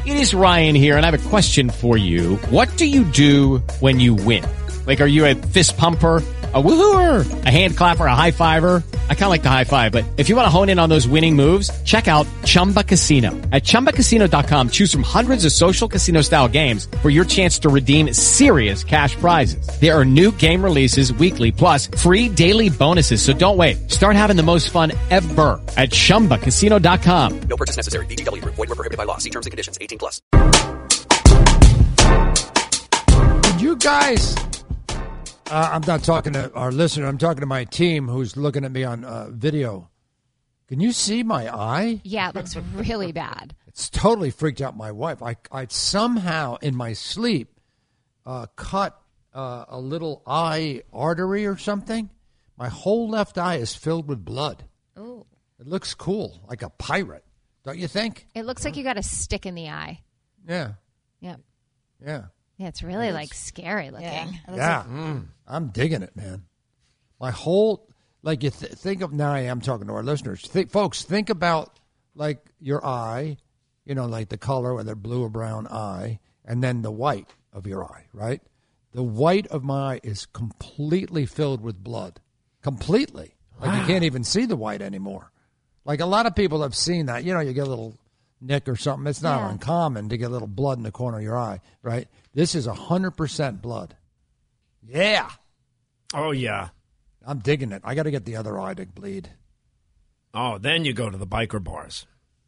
It is Ryan here, and I have a question for you. What do you do when you win? Like, are you a fist pumper, a woohooer, a hand clapper, a high fiver? I kind of like the high five, but if you want to hone in on those winning moves, check out Chumba Casino. At ChumbaCasino.com, choose from hundreds of social casino-style games for your chance to redeem serious cash prizes. There are new game releases weekly, plus free daily bonuses. So don't wait. Start having the most fun ever at ChumbaCasino.com. No purchase necessary. VGW. Void where prohibited by law. See terms and conditions. 18+. Did you guys... I'm not talking to our listener. I'm talking to my team who's looking at me on video. Can you see my eye? Yeah, it looks really bad. It's totally freaked out my wife. I somehow, in my sleep, cut a little eye artery or something. My whole left eye is filled with blood. Oh. It looks cool, like a pirate. Don't you think? It looks like you got a stick in the eye. Yeah. Yeah. Yeah. Yeah, it's really, like, scary looking. Yeah. I'm digging it, man. My whole, like, you think of, now I am talking to our listeners. Folks, think about, like, your eye, you know, like the color, whether blue or brown eye, and then the white of your eye, right? The white of my eye is completely filled with blood. Completely. Like, you can't even see the white anymore. Like, a lot of people have seen that. You know, you get a little nick or something. It's not uncommon to get a little blood in the corner of your eye, right? This is 100% blood. Yeah. Oh, yeah. I'm digging it. I got to get the other eye to bleed. Oh, then you go to the biker bars.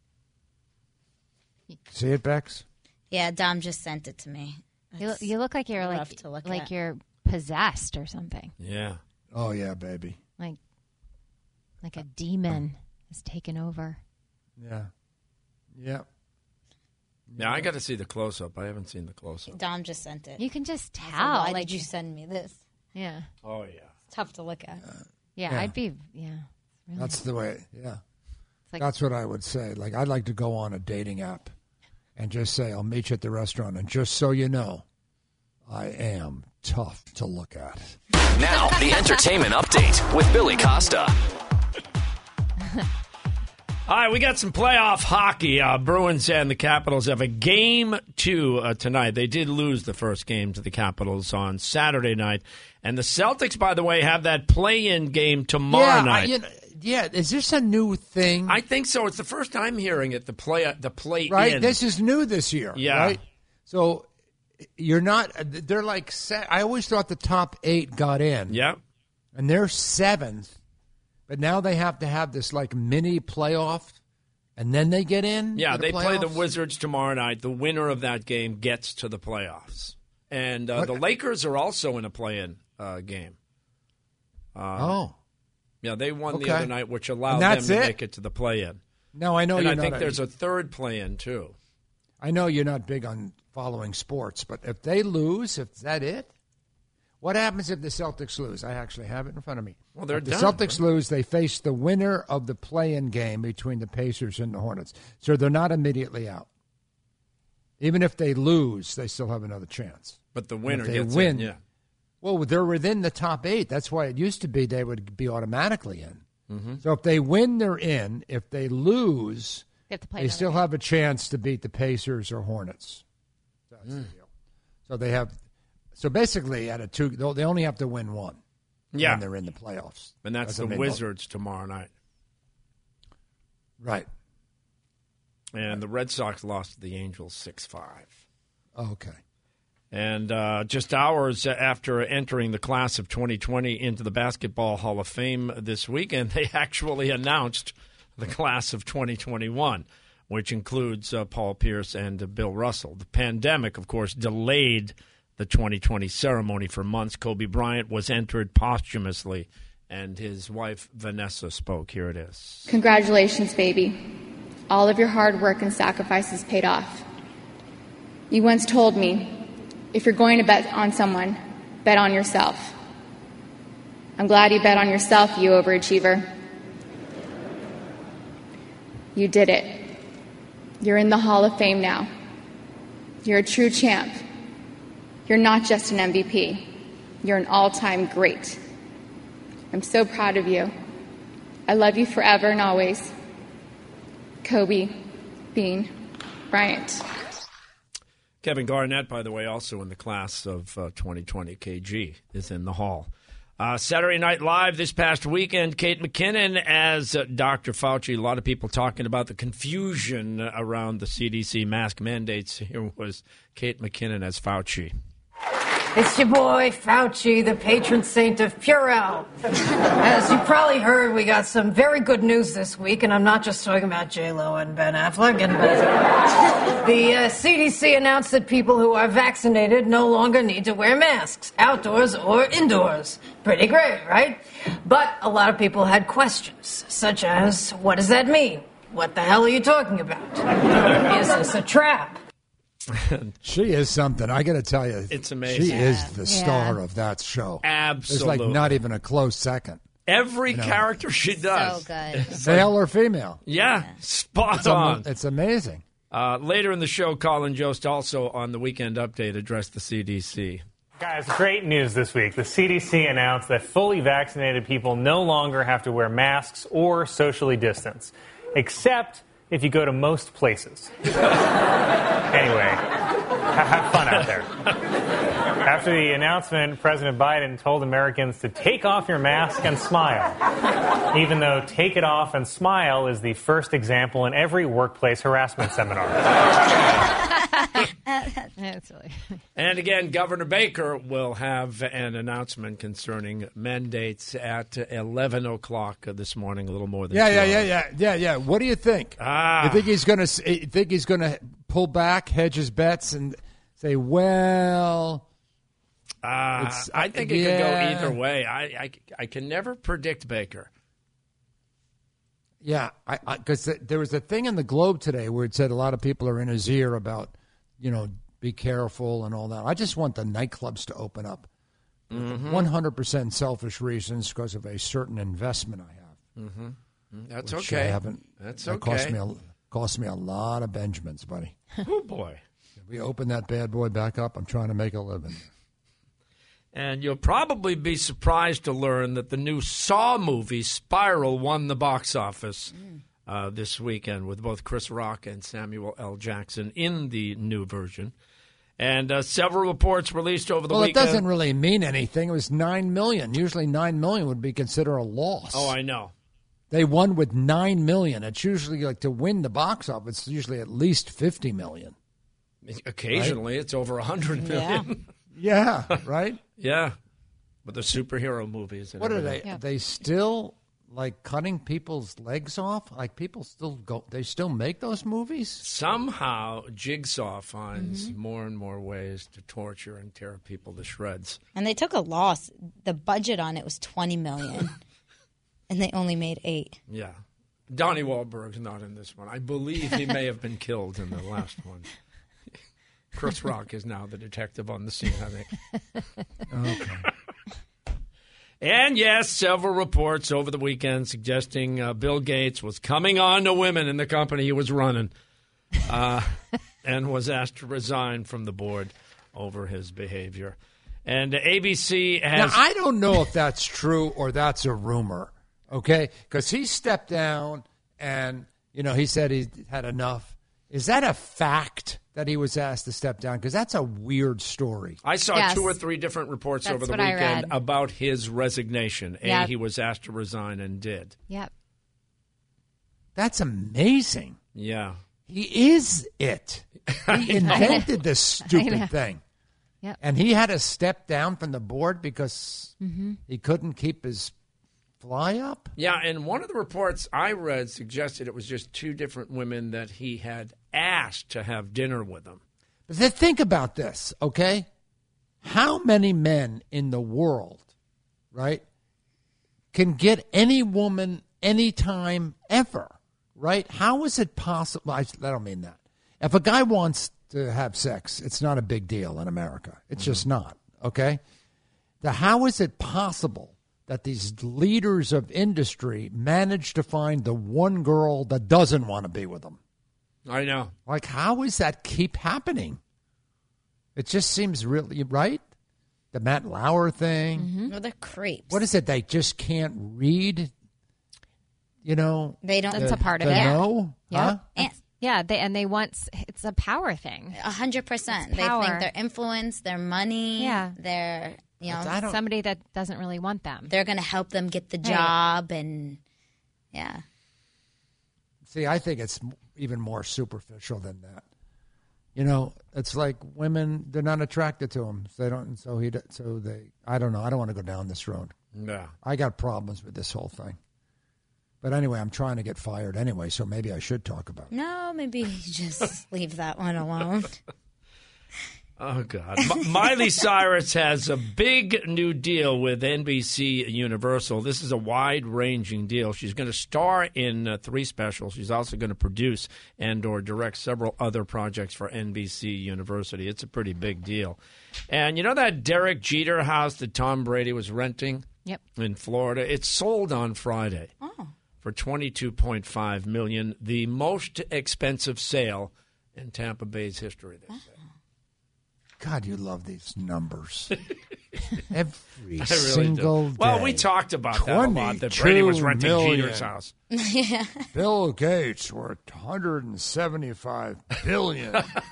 See it, Bex? Yeah, Dom just sent it to me. You look like you're rough to look at. you're possessed or something. Yeah. Oh, yeah, baby. Like a demon has taken over. Yeah. Yeah. Yeah, I got to see the close-up. I haven't seen the close-up. Dom just sent it. You can just tell. Why did you send me this? Yeah. Oh, yeah. It's tough to look at. Yeah, I'd be, really. That's the way, yeah. Like, That's what I would say. Like, I'd like to go on a dating app and just say, I'll meet you at the restaurant. And just so you know, I am tough to look at. Now, the entertainment update with Billy Costa. All right, we got some playoff hockey. Bruins and the Capitals have a game 2 tonight. They did lose the first game to the Capitals on Saturday night. And the Celtics, by the way, have that play-in game tomorrow night. Is this a new thing? I think so. It's the first time hearing it, the play-in. Right? This is new this year. Yeah. Right? So you're not, they're like, I always thought the top 8 got in. Yeah. And they're 7th. But now they have to have this like mini playoff, and then they get in. Yeah, they play the playoffs? Wizards tomorrow night. The winner of that game gets to the playoffs, and the Lakers are also in a play-in game. Yeah, they won the other night, which allowed them to make it to the play-in. No, I know. And you're I think not there's a third play-in too. I know you're not big on following sports, but if they lose, is that it? What happens if the Celtics lose? I actually have it in front of me. Well, they're if the done, Celtics lose, they face the winner of the play-in game between the Pacers and the Hornets. So they're not immediately out. Even if they lose, they still have another chance. But the winner gets in, yeah. Well, they're within the top 8. That's why it used to be they would be automatically in. Mm-hmm. So if they win, they're in. If they lose, they still have a chance to beat the Pacers or Hornets. That's the deal. So they have. So basically, out of 2, they only have to win 1. Yeah, and they're in the playoffs. And that's the Wizards tomorrow night. Right. And the Red Sox lost to the Angels 6-5. Okay. And just hours after entering the class of 2020 into the Basketball Hall of Fame this weekend, they actually announced the class of 2021, which includes Paul Pierce and Bill Russell. The pandemic, of course, delayed the 2020 ceremony for months. Kobe Bryant was entered posthumously, and his wife, Vanessa, spoke. Here it is. Congratulations, baby. All of your hard work and sacrifices paid off. You once told me, if you're going to bet on someone, bet on yourself. I'm glad you bet on yourself, you overachiever. You did it. You're in the Hall of Fame now. You're a true champ. You're not just an MVP. You're an all-time great. I'm so proud of you. I love you forever and always. Kobe Bean Bryant. Kevin Garnett, by the way, also in the class of 2020. KG is in the hall. Saturday Night Live this past weekend, Kate McKinnon as Dr. Fauci. A lot of people talking about the confusion around the CDC mask mandates. Here was Kate McKinnon as Fauci. It's your boy, Fauci, the patron saint of Purell. As you probably heard, we got some very good news this week, and I'm not just talking about J-Lo and Ben Affleck. The CDC announced that people who are vaccinated no longer need to wear masks, outdoors or indoors. Pretty great, right? But a lot of people had questions, such as, what does that mean? What the hell are you talking about? Is this a trap? She is something. I got to tell you. It's amazing. She is the star of that show. Absolutely. There's like not even a close second. Every character she does. So good. Male or female. Yeah, spot on. It's amazing. Later in the show, Colin Jost also on the Weekend Update addressed the CDC. Guys, great news this week. The CDC announced that fully vaccinated people no longer have to wear masks or socially distance, except if you go to most places. Anyway, have fun out there. After the announcement, President Biden told Americans to take off your mask and smile, even though take it off and smile is the first example in every workplace harassment seminar. That's really And again, Governor Baker will have an announcement concerning mandates at 11 o'clock this morning, a little more than 2 hours. Yeah. What do you think? You think he's gonna pull back, hedge his bets, and say, well, I think it could go either way. I can never predict Baker. Yeah, because there was a thing in the Globe today where it said a lot of people are in his ear about, be careful and all that. I just want the nightclubs to open up. 100% selfish reasons because of a certain investment I have. That's which okay. I haven't. That's that okay. Cost me a lot of Benjamins, buddy. Oh, boy. If we open that bad boy back up, I'm trying to make a living. And you'll probably be surprised to learn that the new Saw movie, Spiral, won the box office this weekend with both Chris Rock and Samuel L. Jackson in the new version. And several reports released over the weekend. Well, it doesn't really mean anything. It was $9 million. Usually $9 million would be considered a loss. Oh, I know. They won with $9 million. It's usually like to win the box office, it's usually at least $50 million. Occasionally, right? It's over $100 million. Yeah, right? Yeah. With the superhero movies. And what are everything. they? Are they still like cutting people's legs off? Like people still go? They still make those movies? Somehow, Jigsaw finds more and more ways to torture and tear people to shreds. And they took a loss. The budget on it was $20 million, and they only made $8 million. Yeah. Donnie Wahlberg's not in this one. I believe he may have been killed in the last one. Chris Rock is now the detective on the scene, I think. Okay. And yes, several reports over the weekend suggesting Bill Gates was coming on to women in the company he was running and was asked to resign from the board over his behavior. And ABC has... Now, I don't know if that's true or that's a rumor, okay? Because he stepped down and, he said he had enough. Is that a fact that he was asked to step down? Because that's a weird story. I saw Yes. 2 or 3 different reports That's over the what I weekend read. about his resignation. Yep. He was asked to resign and did. Yep. That's amazing. Yeah. He is it. He invented this stupid thing. Yep. And he had to step down from the board because he couldn't keep his fly up? Yeah, and one of the reports I read suggested it was just 2 different women that he had asked to have dinner with him. But think about this, okay? How many men in the world, right, can get any woman anytime ever, right? How is it possible? I don't mean that. If a guy wants to have sex, it's not a big deal in America. It's just not, okay? How is it possible that these leaders of industry manage to find the one girl that doesn't want to be with them? I know. Like, how does that keep happening? It just seems really, right? The Matt Lauer thing. Well, they're creeps. What is it? They just can't read, They don't. That's a part of the it. know? Yep. Huh? Yeah, they want it's a power thing. 100%. They think their influence, their money, their somebody that doesn't really want them. They're going to help them get the job, and See, I think it's even more superficial than that. It's like women; they're not attracted to him. So they don't. So they. I don't know. I don't want to go down this road. No, I got problems with this whole thing. But anyway, I'm trying to get fired anyway, so maybe I should talk about it. No, maybe just leave that one alone. Oh, God. Miley Cyrus has a big new deal with NBC Universal. This is a wide-ranging deal. She's going to star in 3 specials. She's also going to produce and or direct several other projects for NBC University. It's a pretty big deal. And you know that Derek Jeter house that Tom Brady was renting in Florida? It sold on Friday for $22.5 million, the most expensive sale in Tampa Bay's history, they say. God, you love these numbers. Every really single day. Well, we talked about that a lot, that Brady was renting Jeter's house. Yeah. Bill Gates worth $175 billion.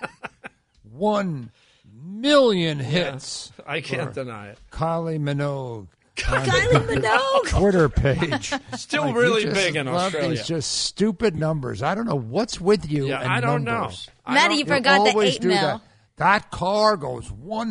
1 million hits. Yeah, I can't deny it. Kylie Minogue. Kylie Minogue. Twitter page. Still really big in Australia. These just stupid numbers. I don't know what's with you. Yeah, and I don't numbers. know. Maddie, you forgot the 8 mil. That car goes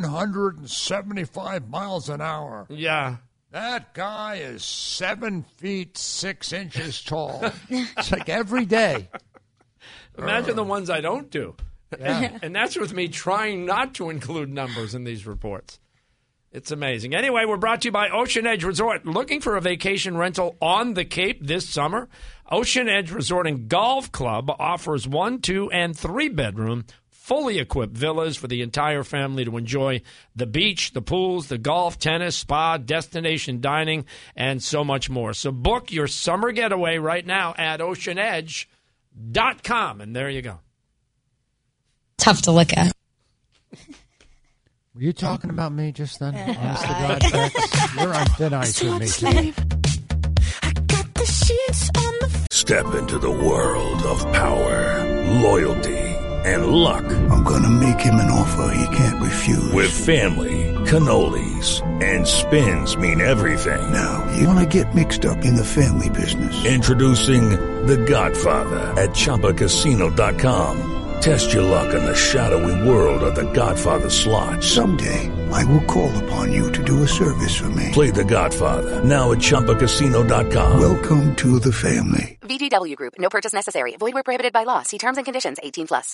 175 miles an hour. Yeah. That guy is 7 feet 6 inches tall. It's like every day. Imagine the ones I don't do. Yeah. And that's with me trying not to include numbers in these reports. It's amazing. Anyway, we're brought to you by Ocean Edge Resort. Looking for a vacation rental on the Cape this summer? Ocean Edge Resort and Golf Club offers 1, 2, and 3-bedroom fully equipped villas for the entire family to enjoy the beach, the pools, the golf, tennis, spa, destination dining, and so much more. So book your summer getaway right now at oceanedge.com, and there you go. Tough to look at. Were you talking about me just then? Honest to God, Bex? You're on thin ice with me today. Step into the world of power, loyalty, and luck. I'm gonna make him an offer he can't refuse. With family, cannolis, and spins mean everything. Now, you wanna get mixed up in the family business. Introducing The Godfather at ChumbaCasino.com. Test your luck in the shadowy world of The Godfather slot. Someday, I will call upon you to do a service for me. Play The Godfather now at ChumbaCasino.com. Welcome to the family. VGW Group. No purchase necessary. Void where prohibited by law. See terms and conditions. 18+.